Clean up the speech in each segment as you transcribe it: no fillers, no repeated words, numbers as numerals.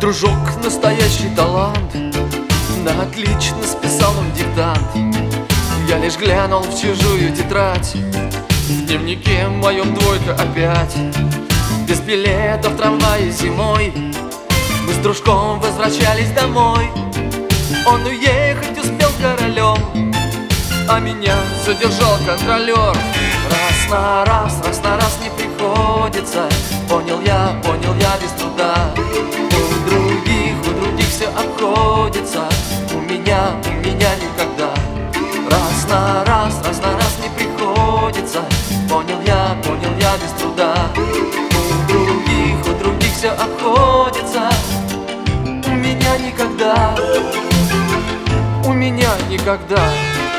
Дружок настоящий талант, да отлично списал он диктант. Я лишь глянул в чужую тетрадь, в дневнике моем двойка опять. Без билета в трамвае зимой мы с дружком возвращались домой. Он уехать успел королем, а меня задержал контролер. Раз на раз не приходится. Понял я без труда. У других все обходится, у меня никогда. Раз на раз не приходится. Понял я без труда. У других все обходится, у меня никогда. У меня никогда.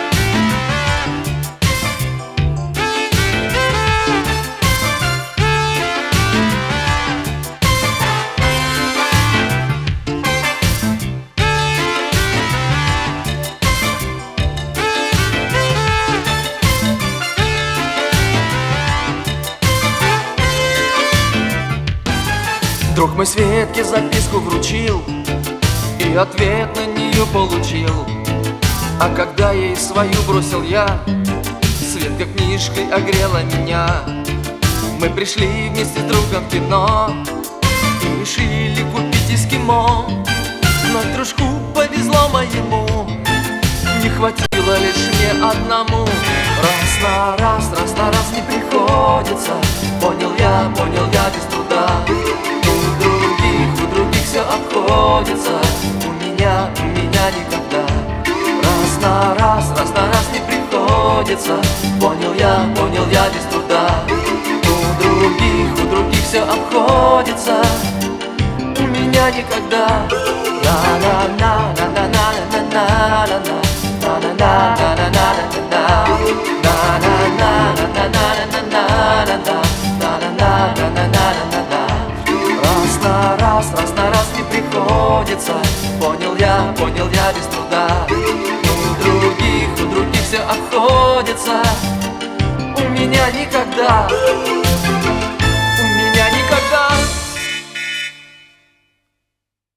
Друг мой Светке записку вручил и ответ на нее получил. А когда ей свою бросил я, Светка книжкой огрела меня. Мы пришли вместе с другом в кино и решили купить эскимо. Но дружку повезло моему, не хватило лишь мне одному. Раз на раз не приходится. Понял я без труда. У других все обходится, у меня никогда. Раз на раз не приходится. Понял я без труда. У других все обходится, у меня никогда. Раз на раз не приходится. Понял я без труда. У других все обходится, у меня никогда.